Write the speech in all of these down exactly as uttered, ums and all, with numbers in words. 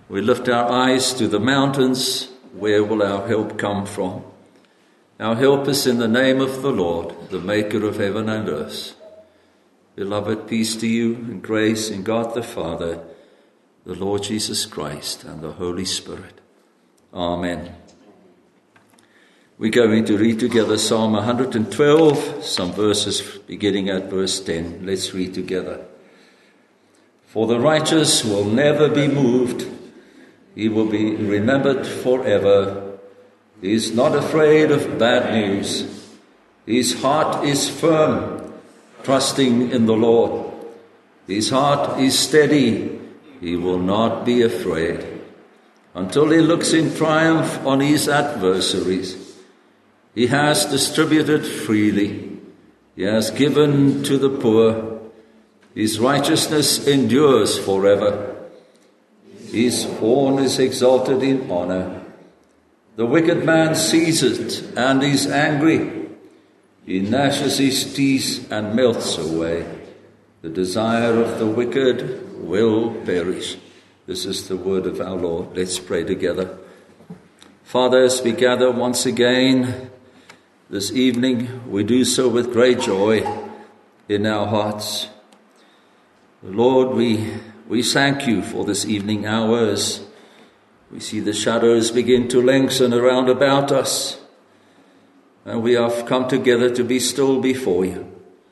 We lift our eyes to the mountains. Where will our help come from? Our help is in the name of the Lord, the maker of heaven and earth. Beloved, peace to you and grace in God the Father, the Lord Jesus Christ, and the Holy Spirit. Amen. We're going to read together Psalm one hundred twelve, some verses beginning at verse ten. Let's read together. For the righteous will never be moved. He will be remembered forever. He is not afraid of bad news. His heart is firm, trusting in the Lord. His heart is steady. He will not be afraid until he looks in triumph on his adversaries. He has distributed freely. He has given to the poor. His righteousness endures forever. His horn is exalted in honor. The wicked man sees it and is angry. He gnashes his teeth and melts away. The desire of the wicked will perish. This is the word of our Lord. Let's pray together. Father, as we gather once again this evening, we do so with great joy in our hearts. Lord, we we thank you for this evening hours. We see the shadows begin to lengthen around about us, and we have come together to be still before you.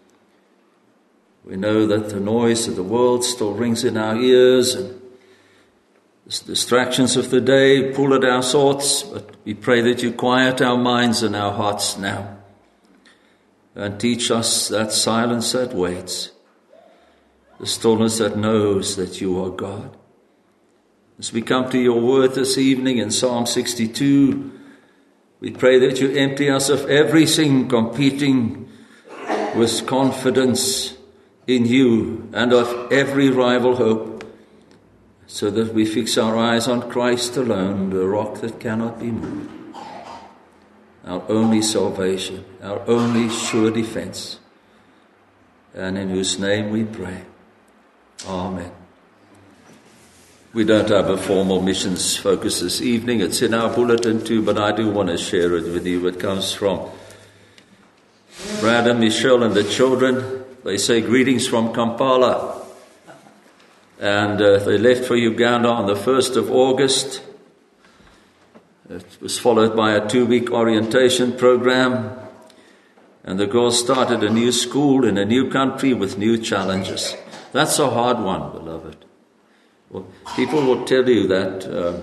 We know that the noise of the world still rings in our ears, and the distractions of the day pull at our thoughts, but we pray that you quiet our minds and our hearts now, and teach us that silence that waits, the stillness that knows that you are God. As we come to your word this evening in Psalm sixty-two, we pray that you empty us of everything competing with confidence in you and of every rival hope, so that we fix our eyes on Christ alone, the rock that cannot be moved, our only salvation, our only sure defense, and in whose name we pray. Amen. We don't have a formal missions focus this evening. It's in our bulletin too, but I do want to share it with you. It comes from Brad and Michelle and the children. They say greetings from Kampala. And uh, they left for Uganda on the first of August. It was followed by a two-week orientation program. And the girls started a new school in a new country with new challenges. That's a hard one, beloved. Well, people will tell you that uh,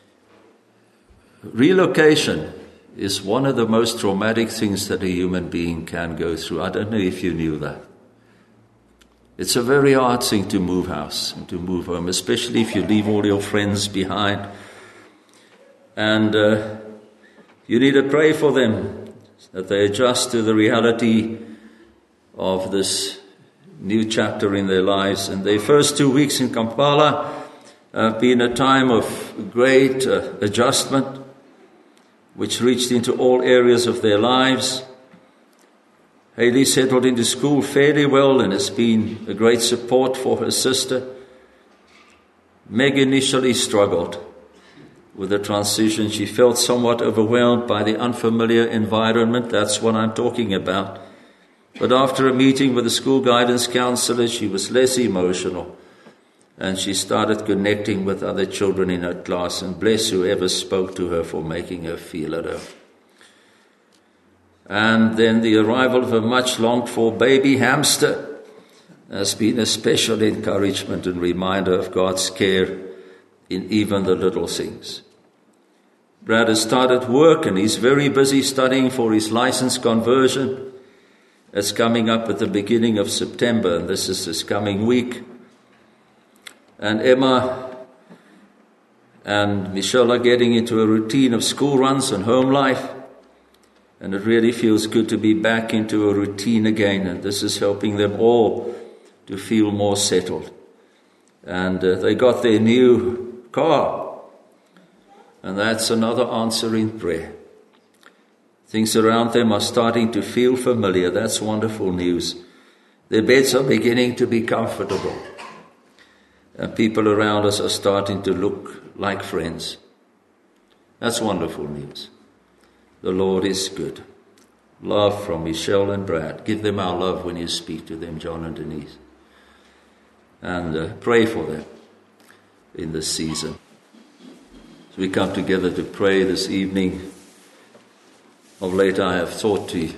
relocation is one of the most traumatic things that a human being can go through. I don't know if you knew that. It's a very hard thing to move house and to move home, especially if you leave all your friends behind. And uh, you need to pray for them, that they adjust to the reality of this new chapter in their lives. And their first two weeks in Kampala have been a time of great uh, adjustment, which reached into all areas of their lives. Hayley settled into school fairly well and has been a great support for her sister. Meg initially struggled with the transition. She felt somewhat overwhelmed by the unfamiliar environment. That's what I'm talking about. But after a meeting with the school guidance counselor, she was less emotional, and she started connecting with other children in her class, and bless whoever spoke to her for making her feel at home. And then the arrival of a much longed for baby hamster has been a special encouragement and reminder of God's care in even the little things. Brad has started work and he's very busy studying for his license conversion. It's coming up at the beginning of September, and this is this coming week. And Emma and Michelle are getting into a routine of school runs and home life. And it really feels good to be back into a routine again. And this is helping them all to feel more settled. And uh, they got their new car. And that's another answer in prayer. Things around them are starting to feel familiar. That's wonderful news. Their beds are beginning to be comfortable. And people around us are starting to look like friends. That's wonderful news. The Lord is good. Love from Michelle and Brad. Give them our love when you speak to them, John and Denise. And uh, pray for them in this season. As we come together to pray this evening, of late I have thought to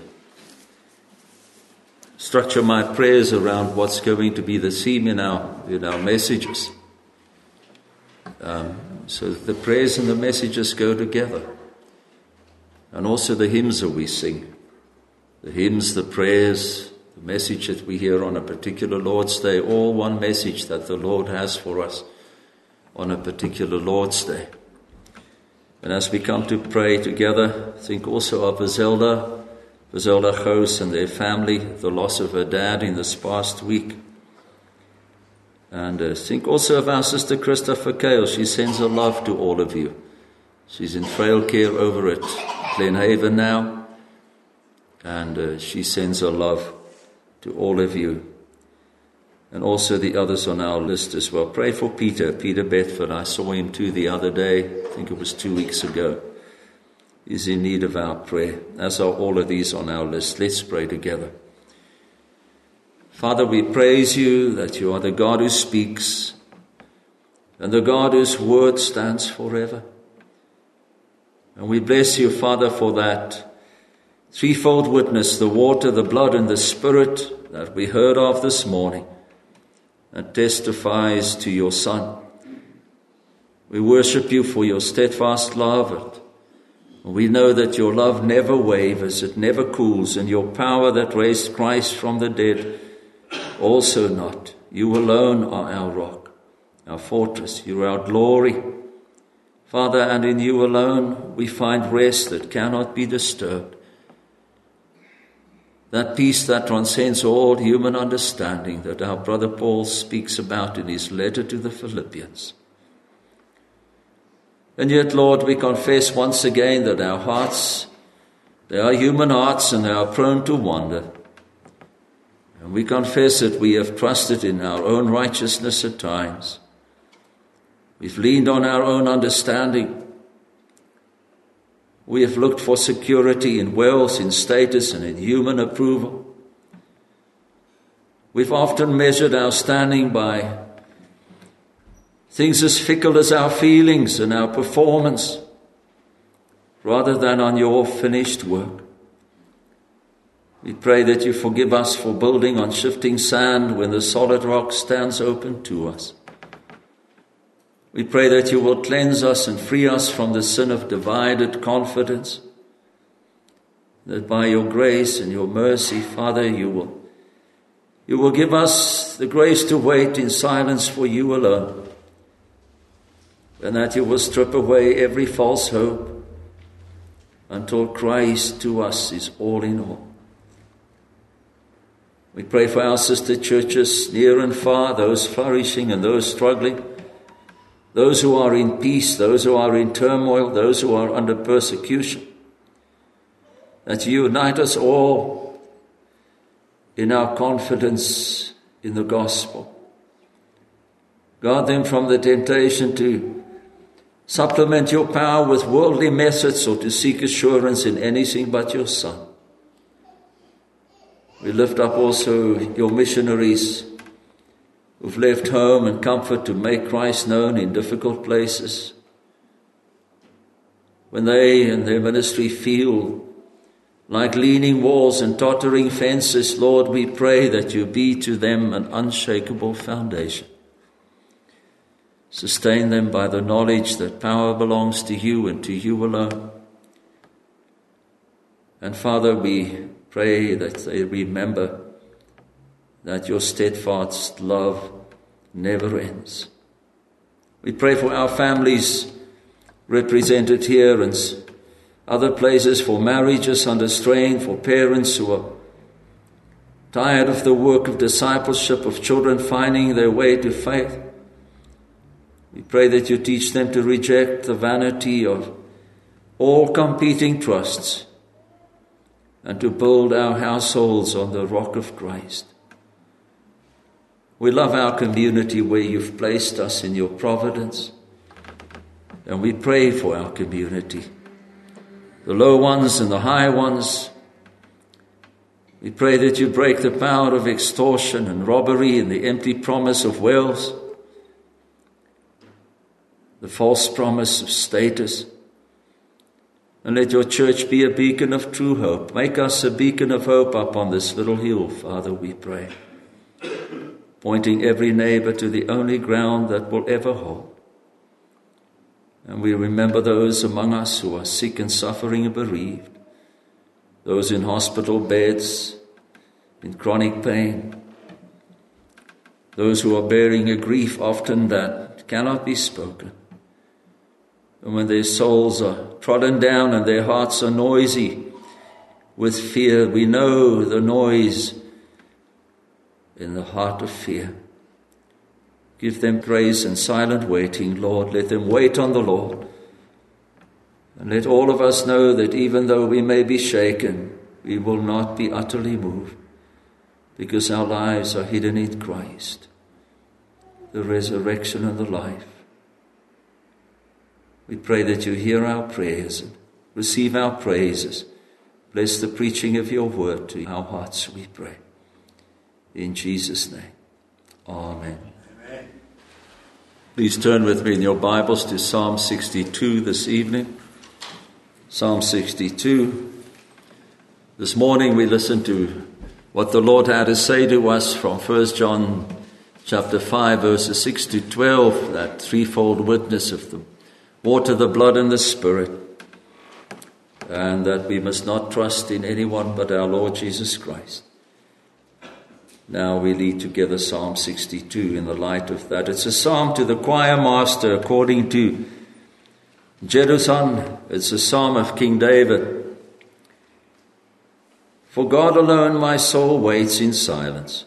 structure my prayers around what's going to be the theme in our, in our messages. Um, so that the prayers and the messages go together. And also the hymns that we sing. The hymns, the prayers, the message that we hear on a particular Lord's Day, all one message that the Lord has for us on a particular Lord's Day. And as we come to pray together, think also of Zelda, Zelda Gous and their family, the loss of her dad in this past week. And uh, think also of our sister Christopher Kale. She sends her love to all of you. She's in frail care over at Glenhaven now. And uh, she sends her love to all of you. And also the others on our list as well. Pray for Peter, Peter Bedford. I saw him too the other day. I think it was two weeks ago. He's in need of our prayer, as are all of these on our list. Let's pray together. Father, we praise you that you are the God who speaks and the God whose word stands forever. And we bless you, Father, for that threefold witness, the water, the blood, and the Spirit that we heard of this morning, that testifies to your Son. We worship you for your steadfast love. And we know that your love never wavers, it never cools, and your power that raised Christ from the dead also not. You alone are our rock, our fortress. You are our glory. Father, and in you alone we find rest that cannot be disturbed. That peace that transcends all human understanding that our brother Paul speaks about in his letter to the Philippians. And yet, Lord, we confess once again that our hearts, they are human hearts and they are prone to wander. And we confess that we have trusted in our own righteousness at times. We've leaned on our own understanding. We have looked for security in wealth, in status, and in human approval. We've often measured our standing by things as fickle as our feelings and our performance, rather than on your finished work. We pray that you forgive us for building on shifting sand when the solid rock stands open to us. We pray that you will cleanse us and free us from the sin of divided confidence, that by your grace and your mercy, Father, you will, you will give us the grace to wait in silence for you alone, and that you will strip away every false hope until Christ to us is all in all. We pray for our sister churches near and far, those flourishing and those struggling, those who are in peace, those who are in turmoil, those who are under persecution, that you unite us all in our confidence in the gospel. Guard them from the temptation to supplement your power with worldly methods or to seek assurance in anything but your Son. We lift up also your missionaries who've left home and comfort to make Christ known in difficult places. When they and their ministry feel like leaning walls and tottering fences, Lord, we pray that you be to them an unshakable foundation. Sustain them by the knowledge that power belongs to you and to you alone. And Father, we pray that they remember that your steadfast love never ends. We pray for our families represented here and other places, for marriages under strain, for parents who are tired of the work of discipleship, of children finding their way to faith. We pray that you teach them to reject the vanity of all competing trusts and to build our households on the rock of Christ. We love our community where you've placed us in your providence. And we pray for our community, the low ones and the high ones. We pray that you break the power of extortion and robbery and the empty promise of wealth, the false promise of status. And let your church be a beacon of true hope. Make us a beacon of hope up on this little hill, Father, we pray, pointing every neighbor to the only ground that will ever hold. And we remember those among us who are sick and suffering and bereaved, those in hospital beds, in chronic pain, those who are bearing a grief often that cannot be spoken. And when their souls are trodden down and their hearts are noisy with fear, we know the noise in the heart of fear. Give them grace and silent waiting, Lord. Let them wait on the Lord. And let all of us know that even though we may be shaken, we will not be utterly moved, because our lives are hidden in Christ, the resurrection and the life. We pray that you hear our prayers and receive our praises. Bless the preaching of your word to our hearts, we pray. In Jesus' name, amen. Amen. Please turn with me in your Bibles to Psalm sixty-two this evening. Psalm sixty-two. This morning we listened to what the Lord had to say to us from First John chapter five, verses six to twelve, that threefold witness of the water, the blood, and the Spirit, and that we must not trust in anyone but our Lord Jesus Christ. Now we read together Psalm sixty-two in the light of that. It's a psalm to the choir master according to Jeduthun. It's a psalm of King David. For God alone my soul waits in silence.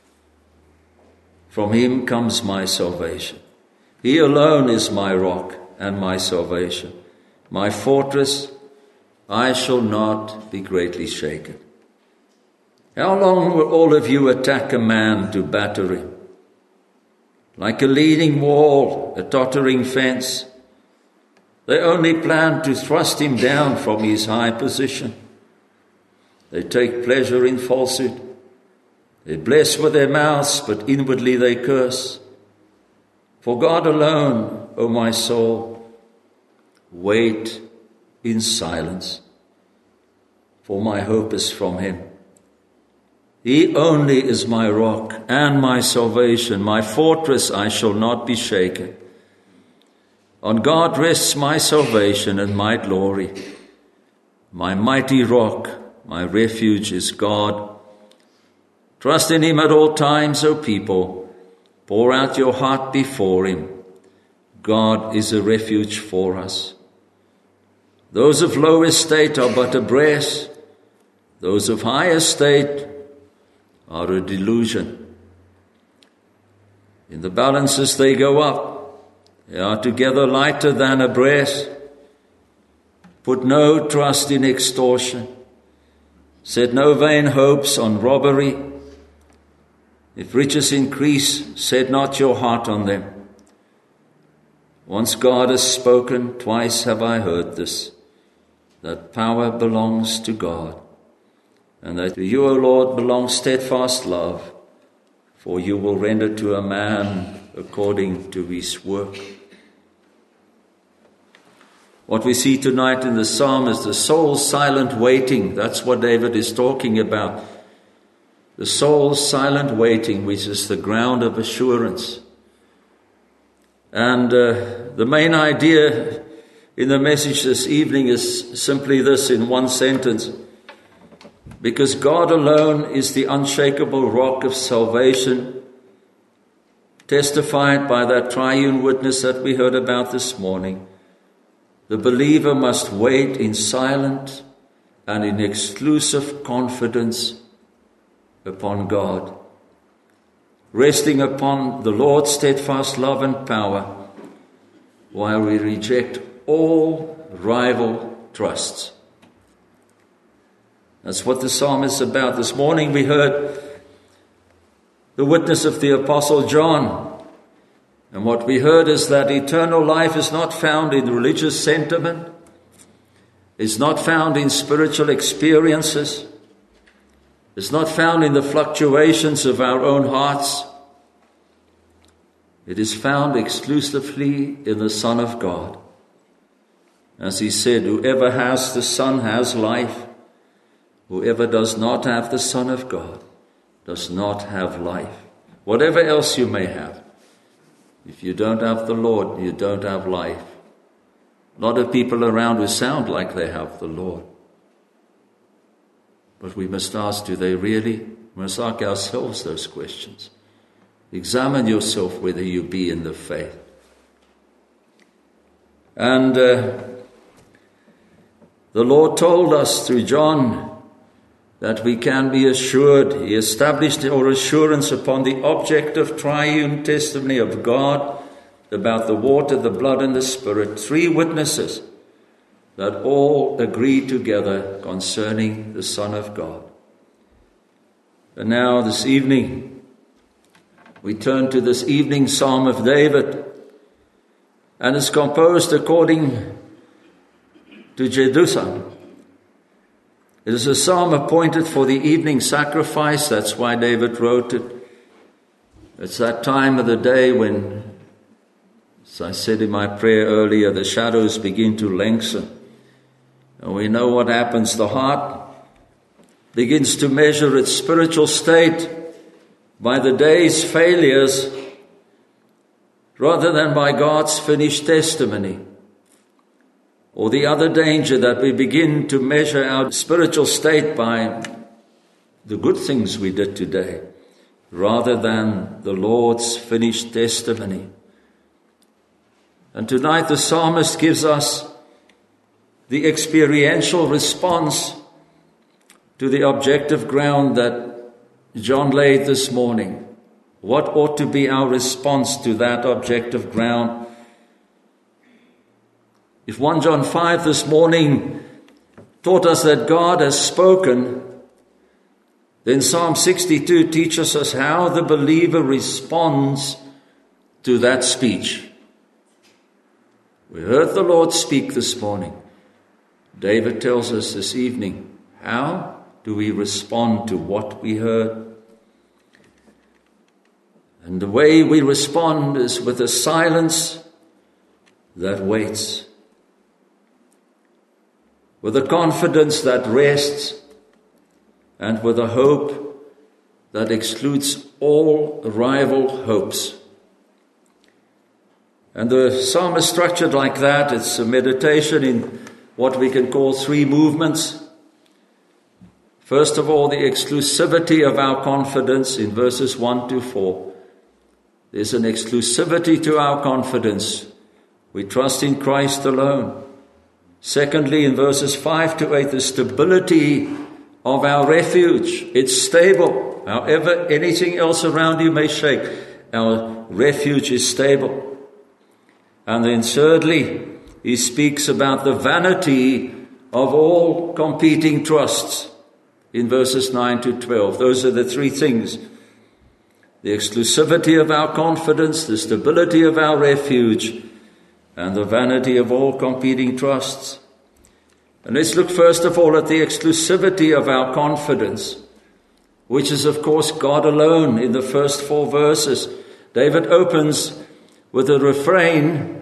From him comes my salvation. He alone is my rock and my salvation, my fortress. I shall not be greatly shaken. How long will all of you attack a man to batter him? Like a leaning wall, a tottering fence, they only plan to thrust him down from his high position. They take pleasure in falsehood. They bless with their mouths, but inwardly they curse. For God alone, O my soul, wait in silence, for my hope is from him. He only is my rock and my salvation, my fortress. I shall not be shaken. On God rests my salvation and my glory. My mighty rock, my refuge is God. Trust in him at all times, O people. Pour out your heart before him. God is a refuge for us. Those of low estate are but a brass. Those of high estate are a delusion. In the balances they go up. They are together lighter than a brass. Put no trust in extortion. Set no vain hopes on robbery. If riches increase, set not your heart on them. Once God has spoken, twice have I heard this, that power belongs to God, and that to you, O Lord, belongs steadfast love, for you will render to a man according to his work. What we see tonight in the psalm is the soul's silent waiting. That's what David is talking about. The soul's silent waiting, which is the ground of assurance. And uh, the main idea in the message this evening is simply this in one sentence. Because God alone is the unshakable rock of salvation, testified by that triune witness that we heard about this morning, the believer must wait in silent and in exclusive confidence upon God, resting upon the Lord's steadfast love and power, while we reject all rival trusts. That's what the psalm is about. This morning we heard the witness of the Apostle John. And what we heard is that eternal life is not found in religious sentiment. It's not found in spiritual experiences. It's not found in the fluctuations of our own hearts. It is found exclusively in the Son of God. As he said, whoever has the Son has life. Whoever does not have the Son of God does not have life. Whatever else you may have, if you don't have the Lord, you don't have life. A lot of people around who sound like they have the Lord. But we must ask, do they really? We must ask ourselves those questions. Examine yourself whether you be in the faith. And uh, the Lord told us through John that we can be assured. He established our assurance upon the objective triune testimony of God about the water, the blood, and the Spirit. Three witnesses that all agree together concerning the Son of God. And now this evening, we turn to this evening Psalm of David, and it's composed according to Jeduthun. It is a psalm appointed for the evening sacrifice. That's why David wrote it. It's that time of the day when, as I said in my prayer earlier, the shadows begin to lengthen. And we know what happens. The heart begins to measure its spiritual state by the day's failures rather than by God's finished testimony. Or the other danger, that we begin to measure our spiritual state by the good things we did today, rather than the Lord's finished testimony. And tonight the psalmist gives us the experiential response to the objective ground that John laid this morning. What ought to be our response to that objective ground? If First John five this morning taught us that God has spoken, then Psalm sixty-two teaches us how the believer responds to that speech. We heard the Lord speak this morning. David tells us this evening, how do we respond to what we heard? And the way we respond is with a silence that waits, with a confidence that rests, and with a hope that excludes all rival hopes. And the psalm is structured like that. It's a meditation in what we can call three movements. First of all, the exclusivity of our confidence in verses one to four. There's an exclusivity to our confidence. We trust in Christ alone. Secondly, in verses five to eight, the stability of our refuge. It's stable. However anything else around you may shake, our refuge is stable. And then thirdly, he speaks about the vanity of all competing trusts in verses nine to twelve. Those are the three things. The exclusivity of our confidence, the stability of our refuge, and the vanity of all competing trusts. And let's look first of all at the exclusivity of our confidence, which is of course God alone in the first four verses. David opens with a refrain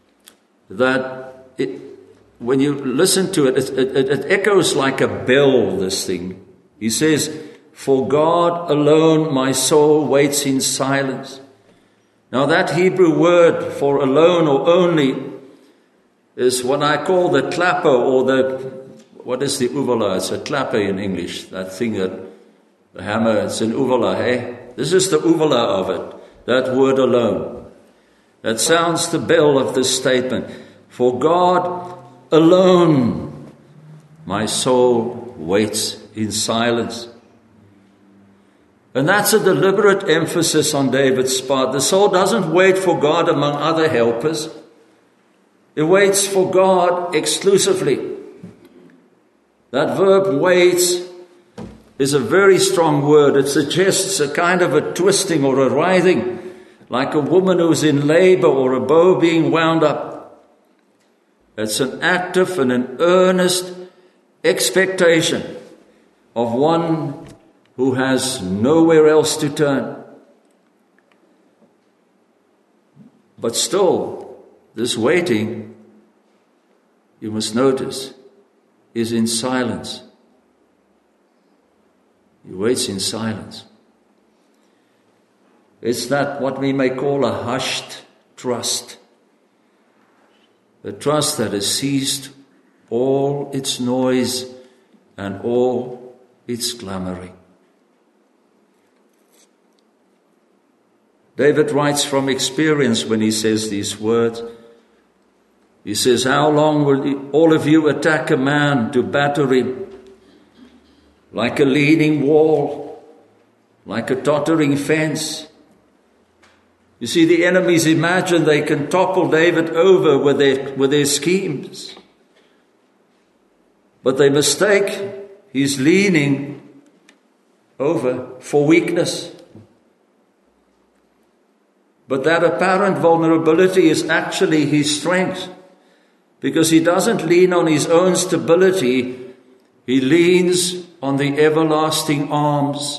that it, when you listen to it, it, it, it echoes like a bell, this thing. He says, "For God alone my soul waits in silence." Now that Hebrew word for alone or only is what I call the clapper, or the, what is the uvula? It's a clapper in English, that thing that, the hammer, it's an uvula, eh? This is the uvula of it, that word alone. That sounds the bell of this statement. For God alone my soul waits in silence. And that's a deliberate emphasis on David's part. The soul doesn't wait for God among other helpers. It waits for God exclusively. That verb waits is a very strong word. It suggests a kind of a twisting or a writhing, like a woman who's in labor or a bow being wound up. It's an active and an earnest expectation of one who has nowhere else to turn. But still, this waiting, you must notice, is in silence. He waits in silence. It's that what we may call a hushed trust. A trust that has ceased all its noise and all its clamoring. David writes from experience when he says these words. He says, how long will all of you attack a man to batter him? Like a leaning wall, like a tottering fence. You see, the enemies imagine they can topple David over with their, with their schemes. But they mistake his leaning over for weakness. But that apparent vulnerability is actually his strength, because he doesn't lean on his own stability, he leans on the everlasting arms.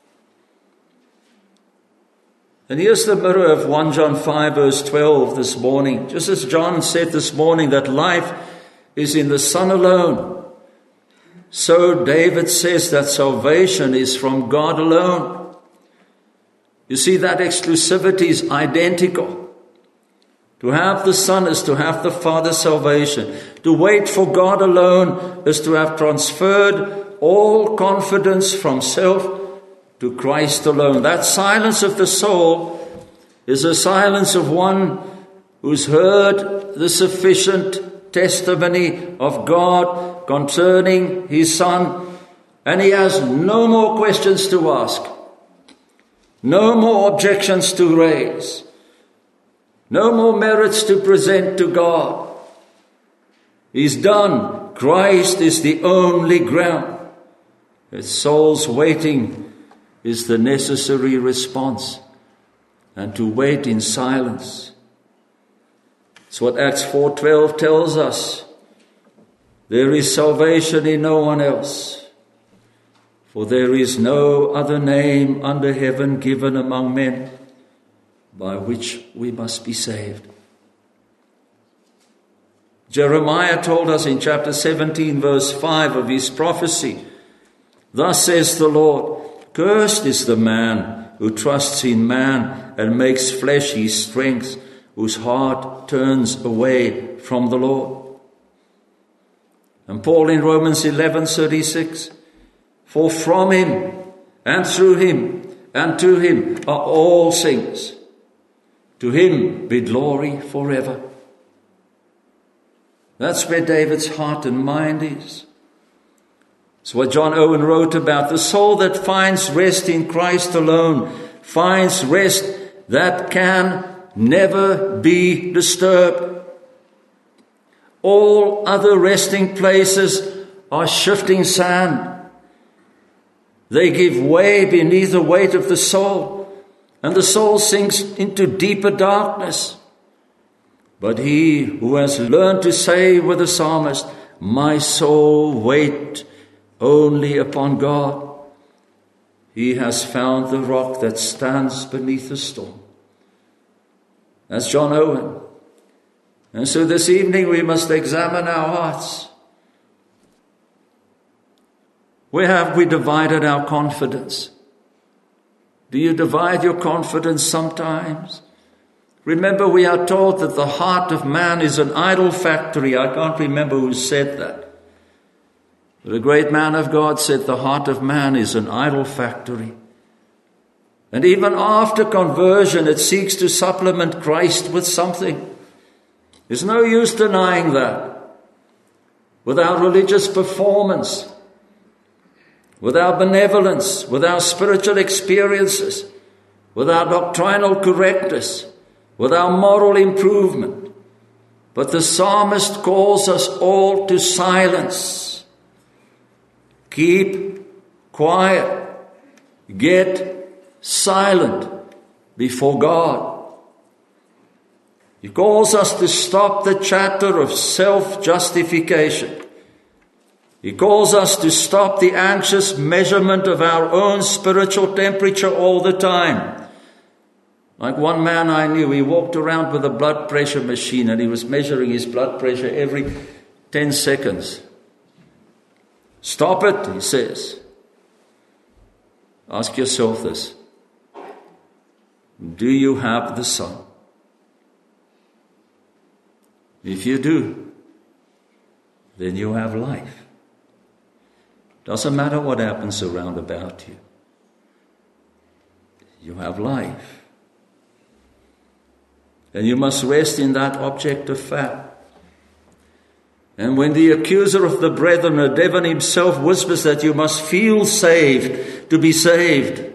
And here's the mirror of First John five verse twelve this morning. Just as John said this morning that life is in the Son alone, so David says that salvation is from God alone. You see, that exclusivity is identical. To have the Son is to have the Father's salvation. To wait for God alone is to have transferred all confidence from self to Christ alone. That silence of the soul is a silence of one who's heard the sufficient testimony of God concerning his Son, and he has no more questions to ask, no more objections to raise, no more merits to present to God. He's done. Christ is the only ground. His soul's waiting is the necessary response, and to wait in silence. It's what Acts four twelve tells us. There is salvation in no one else, for there is no other name under heaven given among men by which we must be saved. Jeremiah told us in chapter seventeen verse five of his prophecy, thus says the Lord, cursed is the man who trusts in man and makes flesh his strength, whose heart turns away from the Lord. And Paul in Romans eleven thirty-six, for from him and through him and to him are all things. To him be glory forever. That's where David's heart and mind is. It's what John Owen wrote about. The soul that finds rest in Christ alone finds rest that can never be disturbed. All other resting places are shifting sand. They give way beneath the weight of the soul, and the soul sinks into deeper darkness. But he who has learned to say with the psalmist, my soul, wait only upon God, he has found the rock that stands beneath the storm. That's John Owen. And so this evening we must examine our hearts. Where have we divided our confidence? Do you divide your confidence sometimes? Remember, we are taught that the heart of man is an idol factory. I can't remember who said that. But a great man of God said the heart of man is an idol factory. And even after conversion, it seeks to supplement Christ with something. There's no use denying that. With our religious performance, with our benevolence, with our spiritual experiences, with our doctrinal correctness, with our moral improvement. But the psalmist calls us all to silence. Keep quiet. Get silent before God. He calls us to stop the chatter of self-justification. He calls us to stop the anxious measurement of our own spiritual temperature all the time. Like one man I knew, he walked around with a blood pressure machine and he was measuring his blood pressure every ten seconds. Stop it, he says. Ask yourself this. Do you have the Son? If you do, then you have life. Doesn't matter what happens around about you. You have life. And you must rest in that objective fact. And when the accuser of the brethren, the devil himself, whispers that you must feel saved to be saved,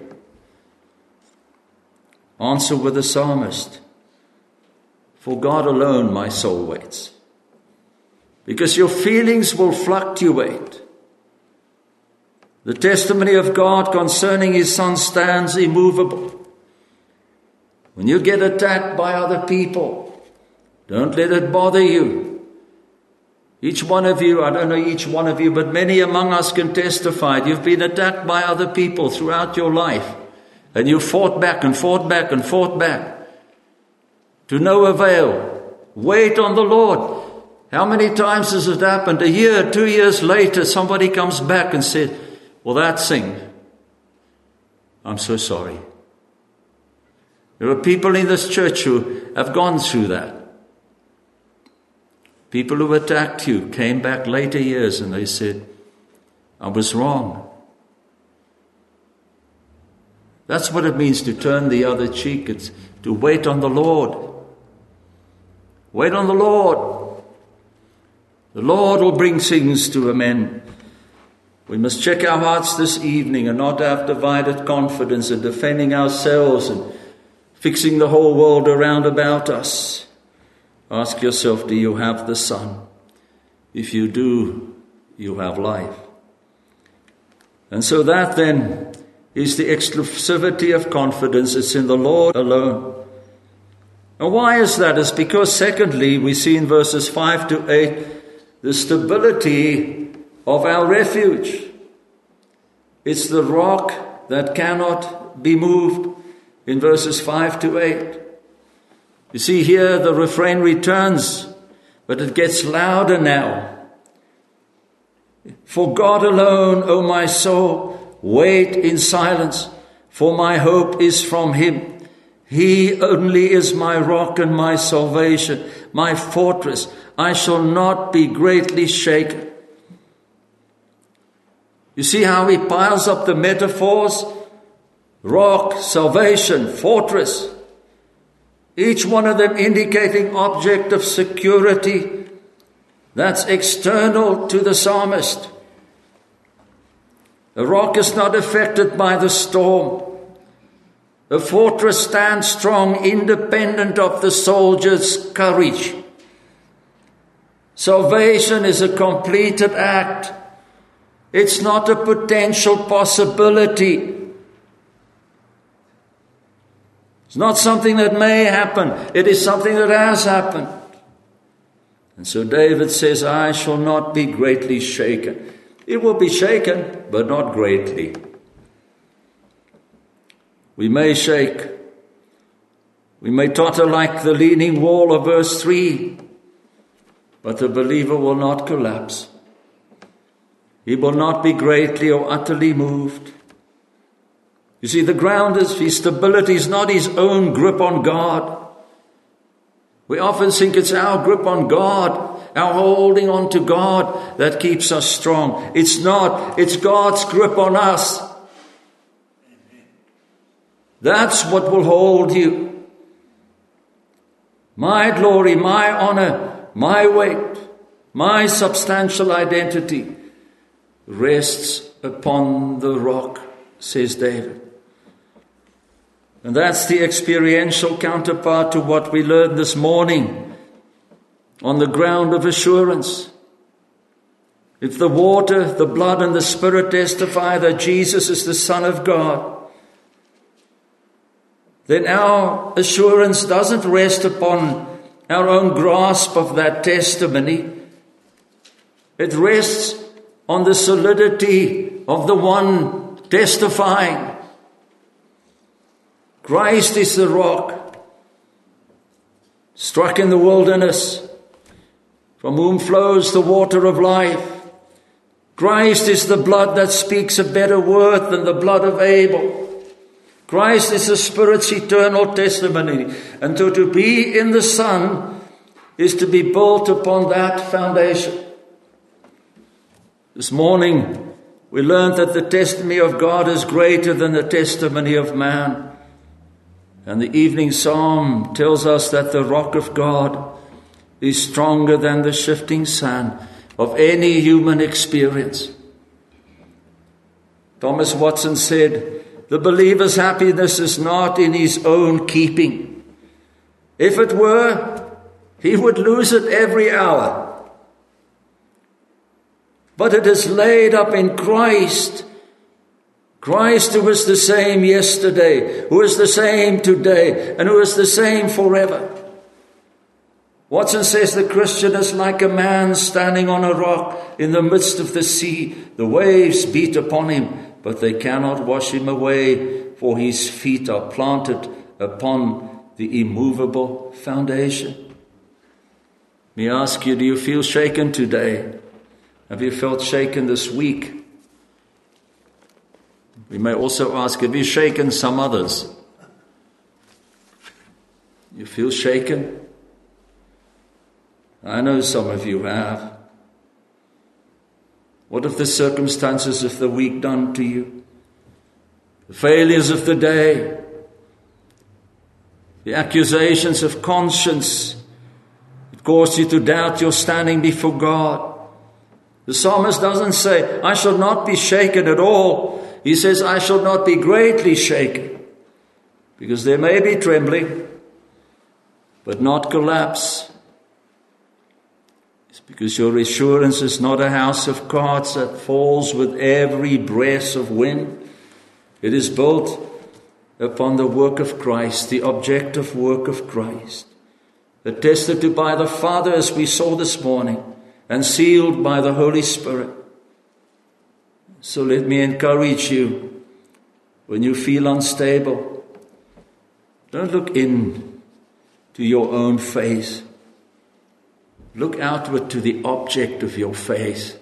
answer with the psalmist, for God alone my soul waits. Because your feelings will fluctuate. The testimony of God concerning his Son stands immovable. When you get attacked by other people, don't let it bother you. Each one of you, I don't know each one of you, but many among us can testify. You've been attacked by other people throughout your life. And you fought back and fought back and fought back. To no avail. Wait on the Lord. How many times has it happened? A year, two years later, somebody comes back and says, well, that thing, I'm so sorry. There are people in this church who have gone through that. People who attacked you came back later years and they said, I was wrong. That's what it means to turn the other cheek. It's to wait on the Lord. Wait on the Lord. The Lord will bring things to an end. We must check our hearts this evening and not have divided confidence in defending ourselves and fixing the whole world around about us. Ask yourself, do you have the Son? If you do, you have life. And so that then is the exclusivity of confidence. It's in the Lord alone. And why is that? It's because, secondly, we see in verses five to eight, the stability of our refuge. It's the rock that cannot be moved in verses five to eight. You see here the refrain returns, but it gets louder now. For God alone, O my soul, wait in silence, for my hope is from him. He only is my rock and my salvation, my fortress. I shall not be greatly shaken. You see how he piles up the metaphors? Rock, salvation, fortress. Each one of them indicating object of security that's external to the psalmist. A rock is not affected by the storm. A fortress stands strong, independent of the soldier's courage. Salvation is a completed act. It's not a potential possibility. It's not something that may happen. It is something that has happened. And so David says, I shall not be greatly shaken. It will be shaken, but not greatly. We may shake. We may totter like the leaning wall of verse three, but the believer will not collapse. He will not be greatly or utterly moved. You see, the ground is his stability is not his own grip on God. We often think it's our grip on God, our holding on to God that keeps us strong. It's not. It's God's grip on us. That's what will hold you. My glory, my honor, my weight, my substantial identity rests upon the rock, says David. And that's the experiential counterpart to what we learned this morning on the ground of assurance. If the water, the blood, and the Spirit testify that Jesus is the Son of God, then our assurance doesn't rest upon our own grasp of that testimony. It rests on the solidity of the one testifying. Christ is the rock, struck in the wilderness, from whom flows the water of life. Christ is the blood that speaks a better word than the blood of Abel. Christ is the Spirit's eternal testimony. And so to be in the Son is to be built upon that foundation. This morning, we learned that the testimony of God is greater than the testimony of man. And the evening psalm tells us that the rock of God is stronger than the shifting sand of any human experience. Thomas Watson said, the believer's happiness is not in his own keeping. If it were, he would lose it every hour. But it is laid up in Christ. Christ who is the same yesterday, who is the same today, and who is the same forever. Watson says the Christian is like a man standing on a rock in the midst of the sea. The waves beat upon him, but they cannot wash him away, for his feet are planted upon the immovable foundation. May I ask you, do you feel shaken today? Have you felt shaken this week? We may also ask, have you shaken some others? You feel shaken? I know some of you have. What have the circumstances of the week done to you? The failures of the day, the accusations of conscience, it caused you to doubt your standing before God. The psalmist doesn't say, I shall not be shaken at all. He says, I shall not be greatly shaken, because there may be trembling, but not collapse. It's because your assurance is not a house of cards that falls with every breath of wind. It is built upon the work of Christ, the objective work of Christ, attested to by the Father, as we saw this morning, and sealed by the Holy Spirit. So let me encourage you, when you feel unstable, don't look in to your own faith. Look outward to the object of your faith.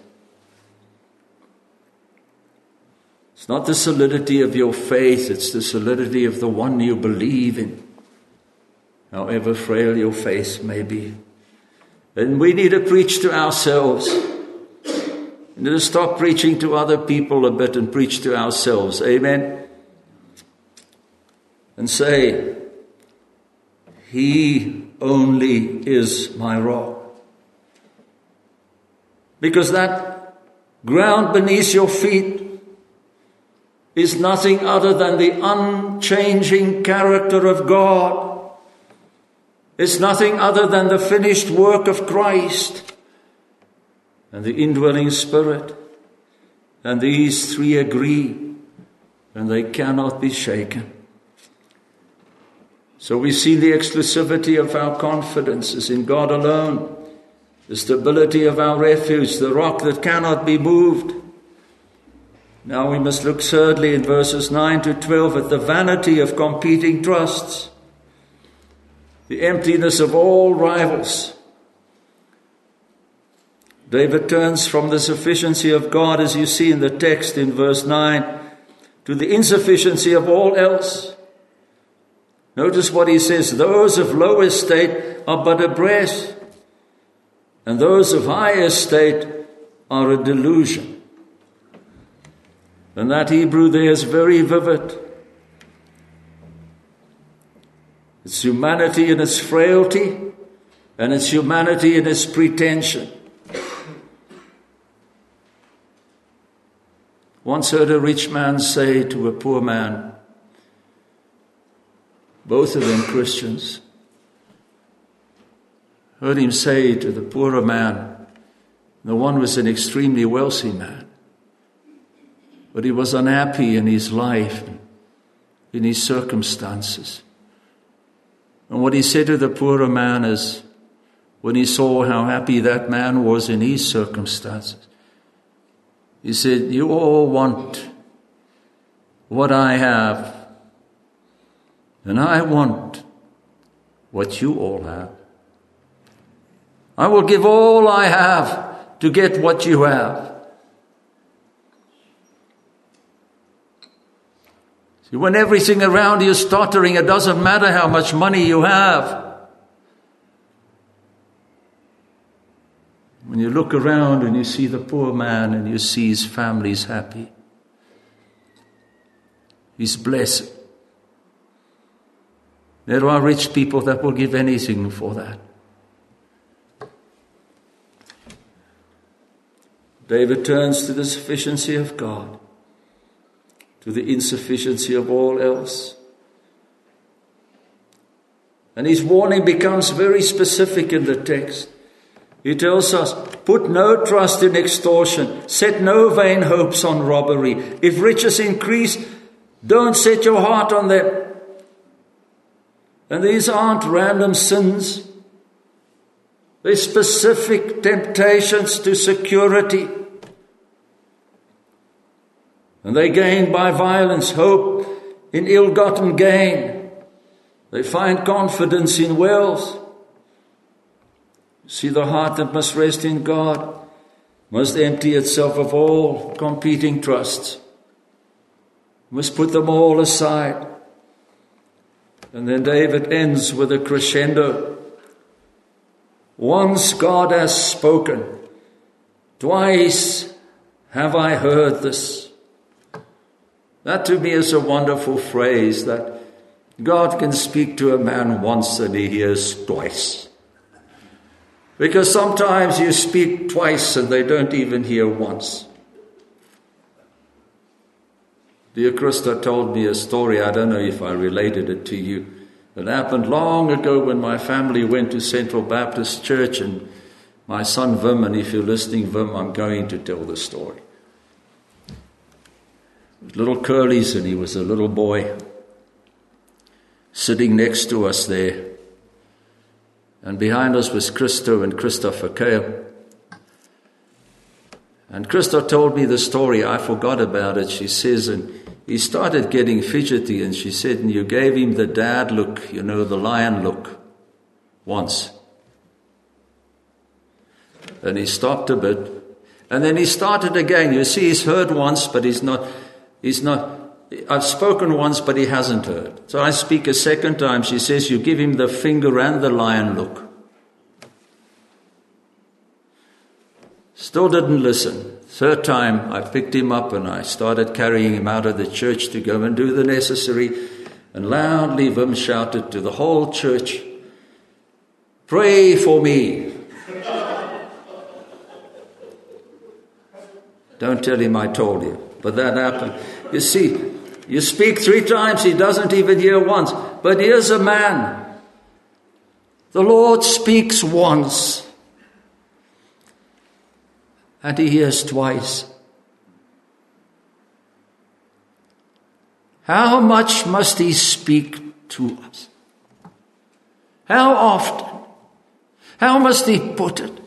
It's not the solidity of your faith, it's the solidity of the one you believe in, however frail your faith may be. And we need to preach to ourselves. We need to stop preaching to other people a bit and preach to ourselves. Amen? And say, He only is my rock. Because that ground beneath your feet is nothing other than the unchanging character of God. It's nothing other than the finished work of Christ and the indwelling Spirit. And these three agree, and they cannot be shaken. So we see the exclusivity of our confidence is in God alone, the stability of our refuge, the rock that cannot be moved. Now we must look thirdly in verses nine to twelve at the vanity of competing trusts, the emptiness of all rivals. David turns from the sufficiency of God, as you see in the text in verse nine, to the insufficiency of all else. Notice what he says, those of low estate are but a breath, and those of high estate are a delusion. And that Hebrew there is very vivid. It's humanity in its frailty, and it's humanity in its pretension. Once heard a rich man say to a poor man, both of them Christians, heard him say to the poorer man, the one was an extremely wealthy man, but he was unhappy in his life, in his circumstances. And what he said to the poorer man is, when he saw how happy that man was in his circumstances. He said, you all want what I have, and I want what you all have. I will give all I have to get what you have. See, when everything around you is tottering, it doesn't matter how much money you have. When you look around and you see the poor man and you see his family's happy, he's blessed. There are rich people that will give anything for that. David turns to the sufficiency of God, to the insufficiency of all else. And his warning becomes very specific in the text. He tells us, put no trust in extortion, set no vain hopes on robbery. If riches increase, don't set your heart on them. And these aren't random sins. They're specific temptations to security. And they gain by violence, hope in ill-gotten gain. They find confidence in wealth. See, the heart that must rest in God must empty itself of all competing trusts. Must put them all aside. And then David ends with a crescendo. Once God has spoken, twice have I heard this. That to me is a wonderful phrase, that God can speak to a man once and he hears twice. Because sometimes you speak twice and they don't even hear once. Dear Krista told me a story, I don't know if I related it to you. It happened long ago when my family went to Central Baptist Church, and my son Wim, and if you're listening, Wim, I'm going to tell the story. Little Curly's, and he was a little boy sitting next to us there. And behind us was Christo and Christopher Kale. And Christo told me the story. I forgot about it. She says, and he started getting fidgety, and she said, and you gave him the dad look, you know, the lion look, once. And he stopped a bit. And then he started again. You see, he's heard once, but he's not, he's not, I've spoken once, but he hasn't heard. So I speak a second time. She says, you give him the finger and the lion look. Still didn't listen. Third time, I picked him up and I started carrying him out of the church to go and do the necessary. And loudly, Wim shouted to the whole church, pray for me. Don't tell him I told you, but that happened. You see, you speak three times, he doesn't even hear once. But here's a man. The Lord speaks once, and he hears twice. How much must he speak to us? How often? How must he put it?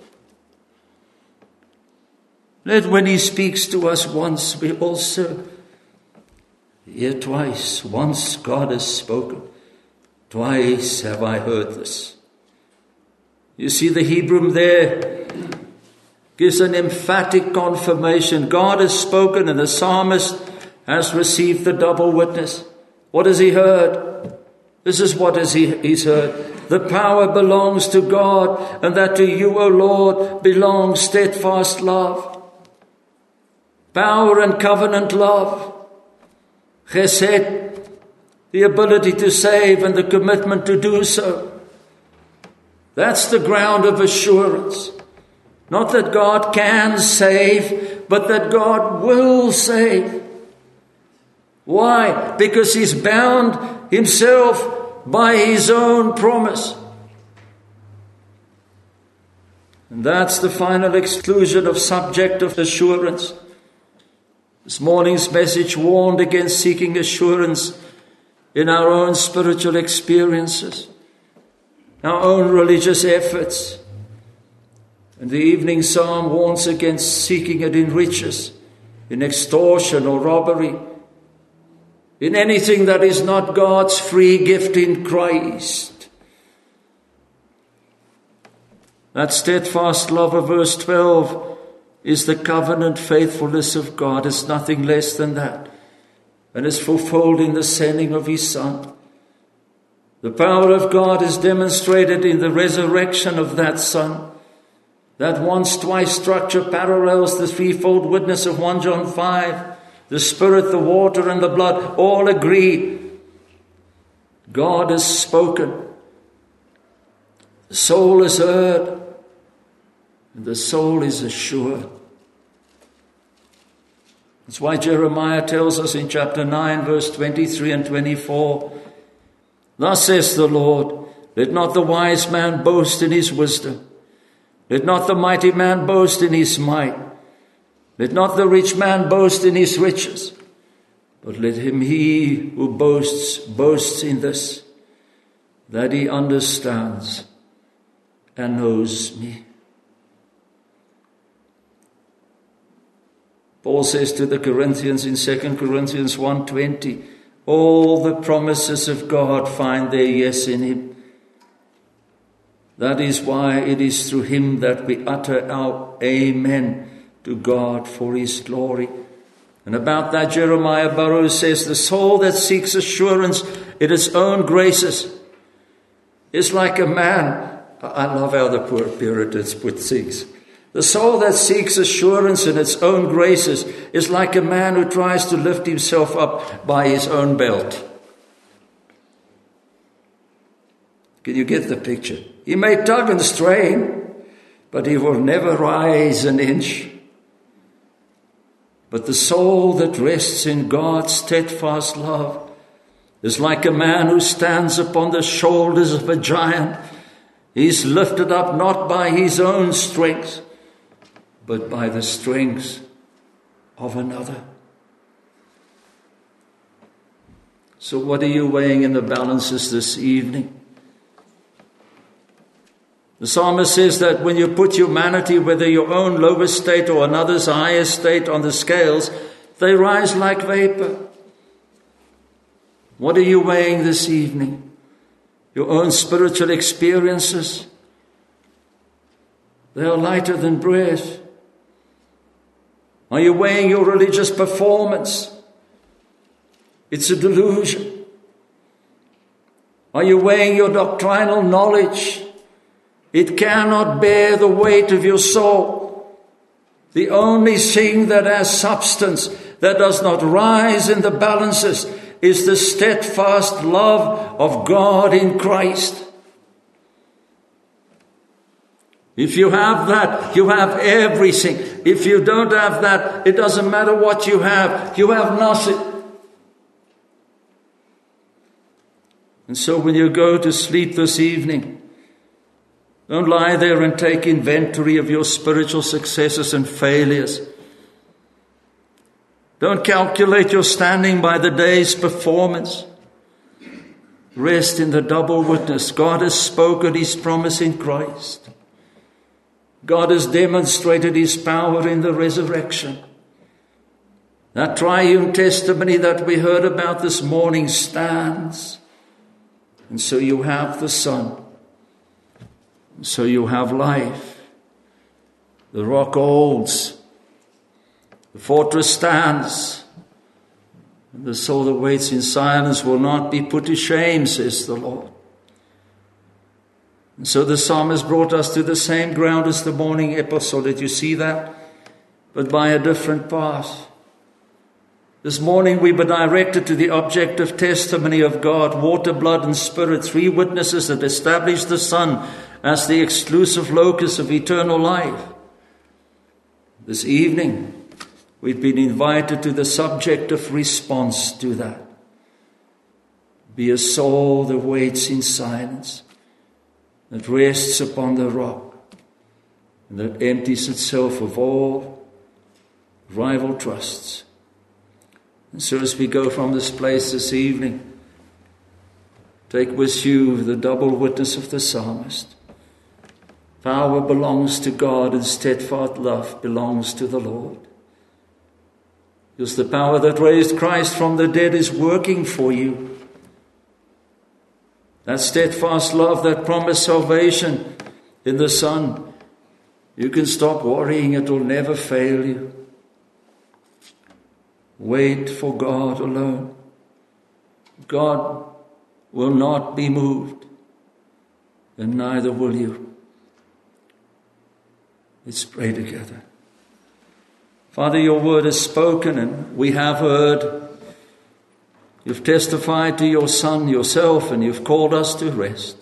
That when he speaks to us once, we also hear twice. Once God has spoken, twice have I heard this. You see, the Hebrew there gives an emphatic confirmation. God has spoken, and the psalmist has received the double witness. What has he heard? This is what has he, he's heard. The power belongs to God, and that to you, O Lord, belongs steadfast love. Power and covenant love. Chesed, the ability to save and the commitment to do so. That's the ground of assurance. Not that God can save, but that God will save. Why? Because he's bound himself by his own promise. And that's the final exclusion of subjective assurance. This morning's message warned against seeking assurance in our own spiritual experiences, our own religious efforts, And the evening psalm warns against seeking it in riches, in extortion or robbery, in anything that is not God's free gift in Christ. That steadfast love of verse twelve is the covenant faithfulness of God. It's nothing less than that. And is fulfilled in the sending of his Son. The power of God is demonstrated in the resurrection of that Son. That once, twice structure parallels the threefold witness of First John five. The Spirit, the water, and the blood all agree. God has spoken. The soul has heard. And the soul is assured. That's why Jeremiah tells us in chapter nine, verse twenty-three and twenty-four, thus says the Lord, let not the wise man boast in his wisdom. Let not the mighty man boast in his might. Let not the rich man boast in his riches. But let him, he who boasts, boasts in this, that he understands and knows me. Paul says to the Corinthians in Second Corinthians one twenty, all the promises of God find their yes in him. That is why it is through him that we utter our amen to God for his glory. And about that, Jeremiah Burroughs says, the soul that seeks assurance in its own graces is like a man. I love how the poor Puritans put things. The soul that seeks assurance in its own graces is like a man who tries to lift himself up by his own belt. Can you get the picture? He may tug and strain, but he will never rise an inch. But the soul that rests in God's steadfast love is like a man who stands upon the shoulders of a giant. He's lifted up not by his own strength, but by the strength of another. So what are you weighing in the balances this evening? The psalmist says that when you put humanity, whether your own lowest state or another's highest state, on the scales, they rise like vapor. What are you weighing this evening? Your own spiritual experiences? They are lighter than breath. Are you weighing your religious performance? It's a delusion. Are you weighing your doctrinal knowledge? It cannot bear the weight of your soul. The only thing that has substance, that does not rise in the balances, is the steadfast love of God in Christ. If you have that, you have everything. If you don't have that, it doesn't matter what you have. You have nothing. And so when you go to sleep this evening, don't lie there and take inventory of your spiritual successes and failures. Don't calculate your standing by the day's performance. Rest in the double witness. God has spoken his promise in Christ. God has demonstrated his power in the resurrection. That triune testimony that we heard about this morning stands. And so you have the Son. So you have life. The rock holds. The fortress stands. And the soul that waits in silence will not be put to shame, says the Lord. And so the psalmist brought us to the same ground as the morning episode. Did you see that? But by a different path. This morning we were directed to the objective testimony of God, water, blood, and spirit, three witnesses that established the Son as the exclusive locus of eternal life. This evening, we've been invited to the subjective response to that. Be a soul that waits in silence, that rests upon the rock, and that empties itself of all rival trusts. And so as we go from this place this evening, take with you the double witness of the psalmist. Power belongs to God and steadfast love belongs to the Lord. Because the power that raised Christ from the dead is working for you. That steadfast love that promised salvation in the Son, you can stop worrying, it will never fail you. Wait for God alone. God will not be moved, and neither will you. Let's pray together. Father, your word is spoken and we have heard. You've testified to your Son, yourself, and you've called us to rest.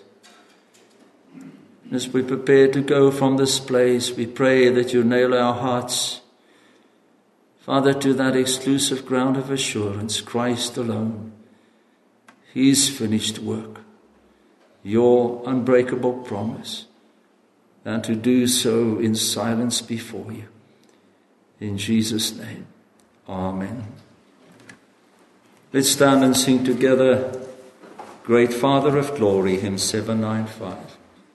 As we prepare to go from this place, we pray that you nail our hearts, Father, to that exclusive ground of assurance, Christ alone, his finished work, your unbreakable promise, and to do so in silence before you. In Jesus' name, amen. Let's stand and sing together, Great Father of Glory, hymn seven ninety-five.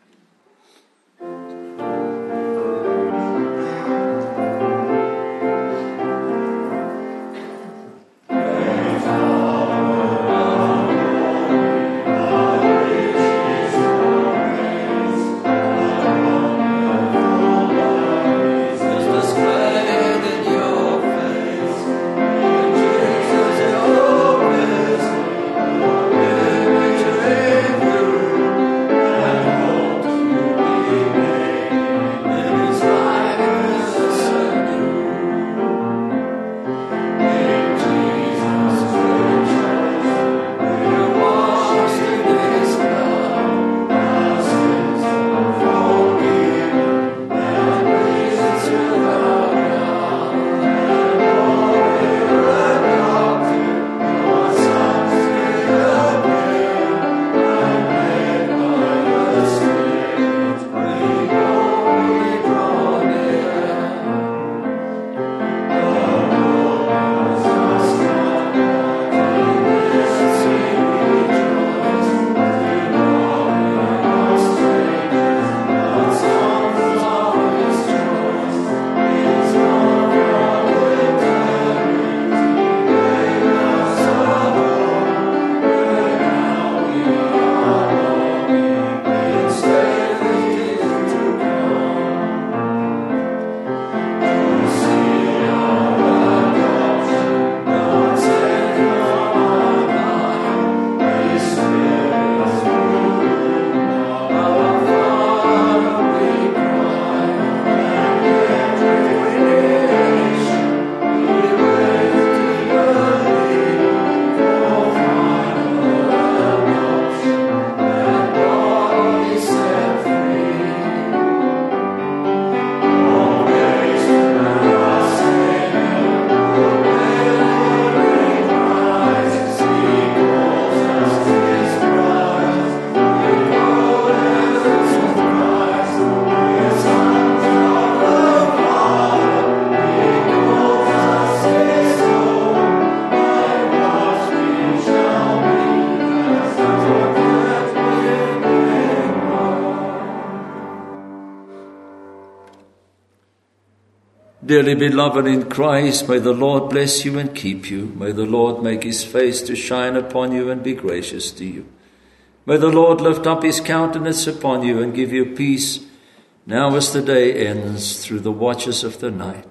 Dearly beloved in Christ, may the Lord bless you and keep you. May the Lord make his face to shine upon you and be gracious to you. May the Lord lift up his countenance upon you and give you peace, now as the day ends, through the watches of the night,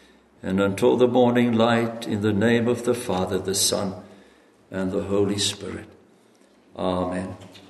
and until the morning light, in the name of the Father, the Son, and the Holy Spirit. Amen.